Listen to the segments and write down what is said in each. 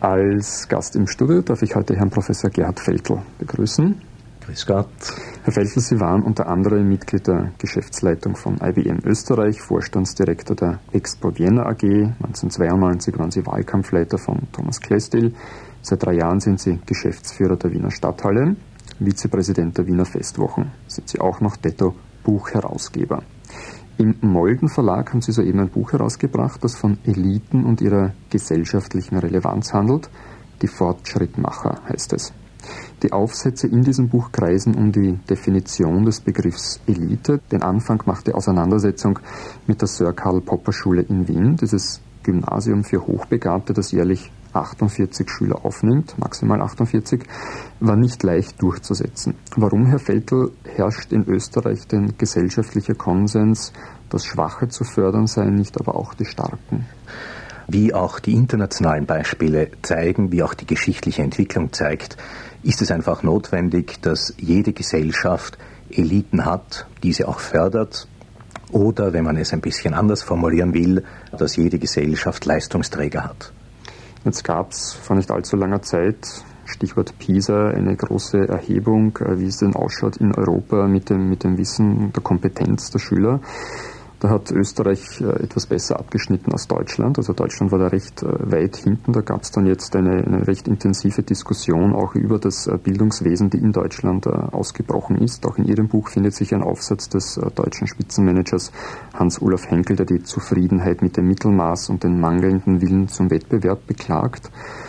Als Gast im Studio darf ich heute Herrn Professor Gerhard Veltl begrüßen. Grüß Gott. Herr Veltl, Sie waren unter anderem Mitglied der Geschäftsleitung von IBM Österreich, Vorstandsdirektor der Expo Vienna AG. 1992 waren Sie Wahlkampfleiter von Thomas Klestil. Seit 3 Jahren sind Sie Geschäftsführer der Wiener Stadthalle, Vizepräsident der Wiener Festwochen. Sind Sie auch noch Detto-Buchherausgeber. Im Molden Verlag haben Sie soeben ein Buch herausgebracht, das von Eliten und ihrer gesellschaftlichen Relevanz handelt. Die Fortschrittmacher heißt es. Die Aufsätze in diesem Buch kreisen um die Definition des Begriffs Elite. Den Anfang macht die Auseinandersetzung mit der Sir Karl Popper Schule in Wien, dieses Gymnasium für Hochbegabte, das jährlich 48 Schüler aufnimmt, maximal 48, war nicht leicht durchzusetzen. Warum, Herr Veltl, herrscht in Österreich denn gesellschaftlicher Konsens, dass Schwache zu fördern seien, nicht aber auch die Starken? Wie auch die internationalen Beispiele zeigen, wie auch die geschichtliche Entwicklung zeigt, ist es einfach notwendig, dass jede Gesellschaft Eliten hat, diese auch fördert. Oder, wenn man es ein bisschen anders formulieren will, dass jede Gesellschaft Leistungsträger hat. Jetzt gab es vor nicht allzu langer Zeit, Stichwort PISA, eine große Erhebung, wie es denn ausschaut in Europa mit dem Wissen der Kompetenz der Schüler. Da hat Österreich etwas besser abgeschnitten als Deutschland. Also Deutschland war da recht weit hinten. Da gab es dann jetzt eine recht intensive Diskussion auch über das Bildungswesen, die in Deutschland ausgebrochen ist. Auch in Ihrem Buch findet sich ein Aufsatz des deutschen Spitzenmanagers Hans-Olaf Henkel, der die Zufriedenheit mit dem Mittelmaß und den mangelnden Willen zum Wettbewerb beklagt.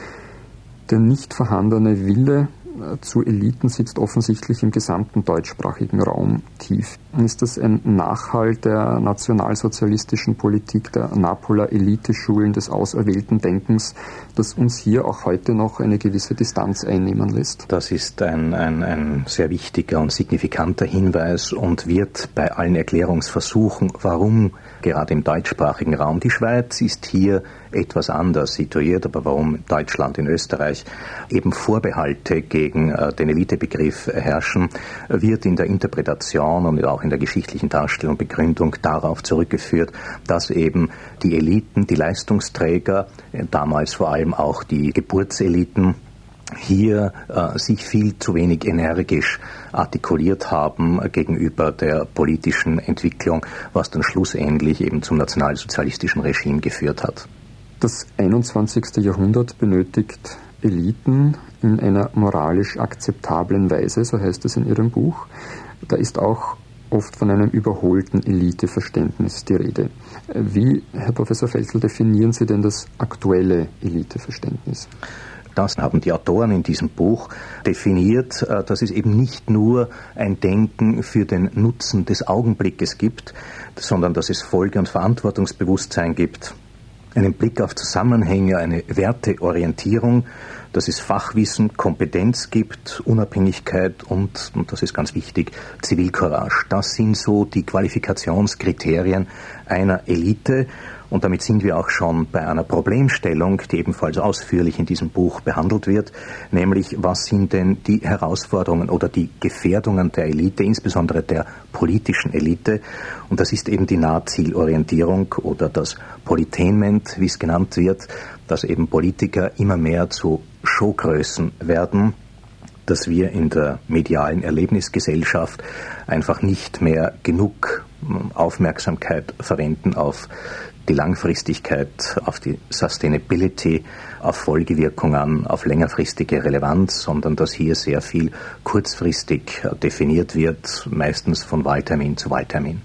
Der nicht vorhandene Wille zu Eliten sitzt offensichtlich im gesamten deutschsprachigen Raum tief. Ist das ein Nachhall der nationalsozialistischen Politik, der Napoler Eliteschulen, des auserwählten Denkens, das uns hier auch heute noch eine gewisse Distanz einnehmen lässt? Das ist ein sehr wichtiger und signifikanter Hinweis und wird bei allen Erklärungsversuchen, warum gerade im deutschsprachigen Raum, die Schweiz ist hier etwas anders situiert, aber warum Deutschland in Österreich eben Vorbehalte gegen den Elitebegriff herrschen, wird in der Interpretation und auch in der geschichtlichen Darstellung, Begründung darauf zurückgeführt, dass eben die Eliten, die Leistungsträger, damals vor allem auch die Geburtseliten, hier sich viel zu wenig energisch artikuliert haben gegenüber der politischen Entwicklung, was dann schlussendlich eben zum nationalsozialistischen Regime geführt hat. Das 21. Jahrhundert benötigt Eliten in einer moralisch akzeptablen Weise, so heißt es in Ihrem Buch. Da ist auch oft von einem überholten Eliteverständnis die Rede. Wie, Herr Professor Veltl, definieren Sie denn das aktuelle Eliteverständnis? Das haben die Autoren in diesem Buch definiert, dass es eben nicht nur ein Denken für den Nutzen des Augenblickes gibt, sondern dass es Folge- und Verantwortungsbewusstsein gibt, einen Blick auf Zusammenhänge, eine Werteorientierung, dass es Fachwissen, Kompetenz gibt, Unabhängigkeit und das ist ganz wichtig, Zivilcourage. Das sind so die Qualifikationskriterien einer Elite. Und damit sind wir auch schon bei einer Problemstellung, die ebenfalls ausführlich in diesem Buch behandelt wird, nämlich was sind denn die Herausforderungen oder die Gefährdungen der Elite, insbesondere der politischen Elite. Und das ist eben die Nahzielorientierung oder das Politainment, wie es genannt wird, dass eben Politiker immer mehr zu Showgrößen werden, dass wir in der medialen Erlebnisgesellschaft einfach nicht mehr genug Aufmerksamkeit verwenden auf die Langfristigkeit, auf die Sustainability, auf Folgewirkungen, auf längerfristige Relevanz, sondern dass hier sehr viel kurzfristig definiert wird, meistens von Wahltermin zu Wahltermin.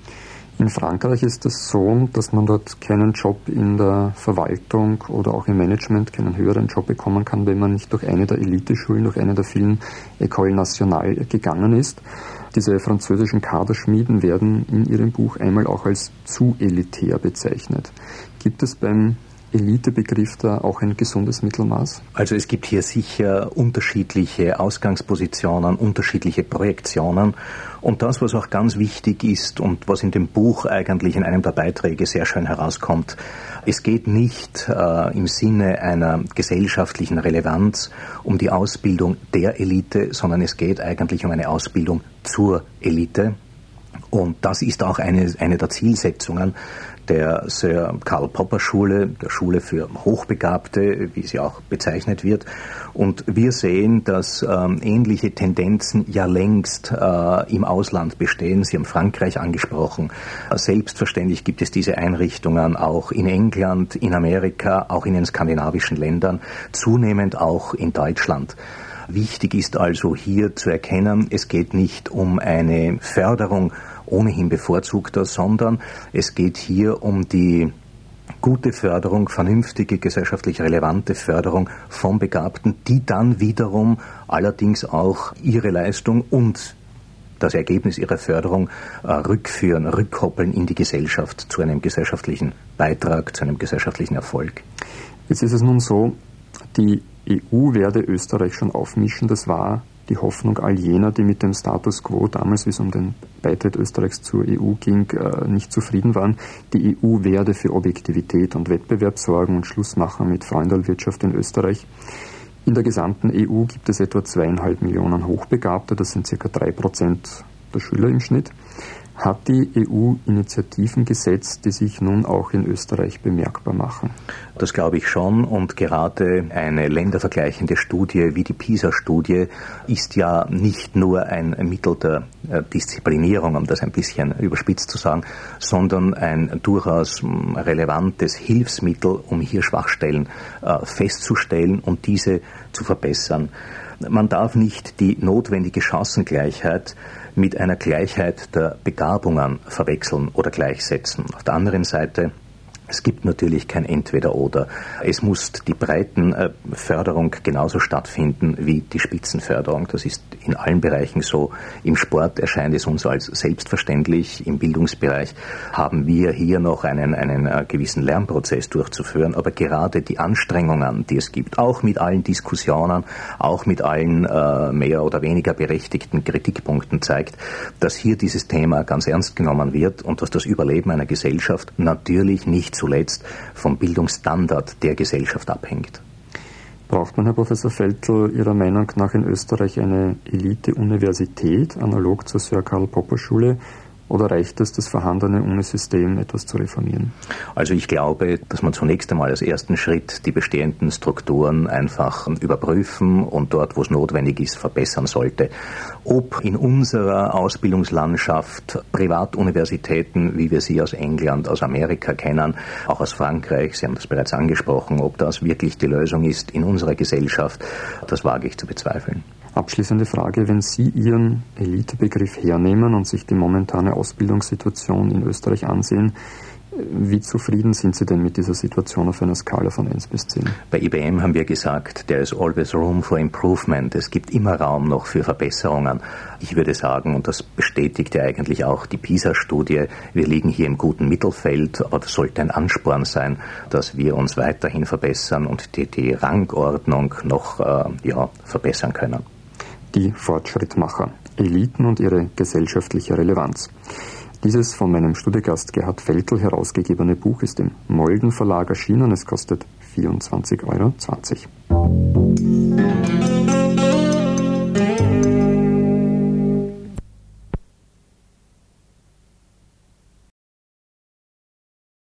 In Frankreich ist es so, dass man dort keinen Job in der Verwaltung oder auch im Management, keinen höheren Job bekommen kann, wenn man nicht durch eine der Eliteschulen, durch eine der vielen Écoles Nationales gegangen ist. Diese französischen Kaderschmieden werden in Ihrem Buch einmal auch als zu elitär bezeichnet. Gibt es beim Elitebegriff da auch ein gesundes Mittelmaß? Also es gibt hier sicher unterschiedliche Ausgangspositionen, unterschiedliche Projektionen. Und das, was auch ganz wichtig ist und was in dem Buch eigentlich in einem der Beiträge sehr schön herauskommt, es geht nicht im Sinne einer gesellschaftlichen Relevanz um die Ausbildung der Elite, sondern es geht eigentlich um eine Ausbildung zur Elite. Und das ist auch eine der Zielsetzungen der Sir Karl Popper Schule, der Schule für Hochbegabte, wie sie auch bezeichnet wird. Und wir sehen, dass ähnliche Tendenzen ja längst im Ausland bestehen. Sie haben Frankreich angesprochen. Selbstverständlich gibt es diese Einrichtungen auch in England, in Amerika, auch in den skandinavischen Ländern, zunehmend auch in Deutschland. Wichtig ist also hier zu erkennen, es geht nicht um eine Förderung ohnehin bevorzugter, sondern es geht hier um die gute Förderung, vernünftige, gesellschaftlich relevante Förderung von Begabten, die dann wiederum allerdings auch ihre Leistung und das Ergebnis ihrer Förderung rückkoppeln in die Gesellschaft, zu einem gesellschaftlichen Beitrag, zu einem gesellschaftlichen Erfolg. Jetzt ist es nun so, die EU werde Österreich schon aufmischen. Das war die Hoffnung all jener, die mit dem Status quo damals, wie es um den Beitritt Österreichs zur EU ging, nicht zufrieden waren. Die EU werde für Objektivität und Wettbewerb sorgen und Schluss machen mit Freundelwirtschaft in Österreich. In der gesamten EU gibt es etwa 2,5 Millionen Hochbegabte, das sind ca. 3% der Schüler im Schnitt. Hat die EU Initiativen gesetzt, die sich nun auch in Österreich bemerkbar machen? Das glaube ich schon, und gerade eine ländervergleichende Studie wie die PISA-Studie ist ja nicht nur ein Mittel der Disziplinierung, um das ein bisschen überspitzt zu sagen, sondern ein durchaus relevantes Hilfsmittel, um hier Schwachstellen festzustellen und diese zu verbessern. Man darf nicht die notwendige Chancengleichheit mit einer Gleichheit der Begabungen verwechseln oder gleichsetzen. Auf der anderen Seite, es gibt natürlich kein Entweder-Oder. Es muss die Breitenförderung genauso stattfinden wie die Spitzenförderung. Das ist in allen Bereichen so. Im Sport erscheint es uns als selbstverständlich. Im Bildungsbereich haben wir hier noch einen gewissen Lernprozess durchzuführen. Aber gerade die Anstrengungen, die es gibt, auch mit allen Diskussionen, auch mit allen mehr oder weniger berechtigten Kritikpunkten, zeigt, dass hier dieses Thema ganz ernst genommen wird und dass das Überleben einer Gesellschaft natürlich nicht zuletzt vom Bildungsstandard der Gesellschaft abhängt. Braucht man, Herr Professor Veltl, Ihrer Meinung nach in Österreich eine Elite-Universität, analog zur Sir Karl Popper Schule, oder reicht es, das vorhandene Unisystem etwas zu reformieren? Also ich glaube, dass man zunächst einmal als ersten Schritt die bestehenden Strukturen einfach überprüfen und dort, wo es notwendig ist, verbessern sollte. Ob in unserer Ausbildungslandschaft Privatuniversitäten, wie wir sie aus England, aus Amerika kennen, auch aus Frankreich, Sie haben das bereits angesprochen, ob das wirklich die Lösung ist in unserer Gesellschaft, das wage ich zu bezweifeln. Abschließende Frage, wenn Sie Ihren Elitebegriff hernehmen und sich die momentane Ausbildungssituation in Österreich ansehen, wie zufrieden sind Sie denn mit dieser Situation auf einer Skala von 1 bis 10? Bei IBM haben wir gesagt, there is always room for improvement. Es gibt immer Raum noch für Verbesserungen. Ich würde sagen, und das bestätigt ja eigentlich auch die PISA-Studie, wir liegen hier im guten Mittelfeld, aber das sollte ein Ansporn sein, dass wir uns weiterhin verbessern und die Rangordnung noch verbessern können. Die Fortschrittmacher, Eliten und ihre gesellschaftliche Relevanz. Dieses von meinem Studiogast Gerhard Veltl herausgegebene Buch ist im Molden Verlag erschienen. Es kostet 24,20 €.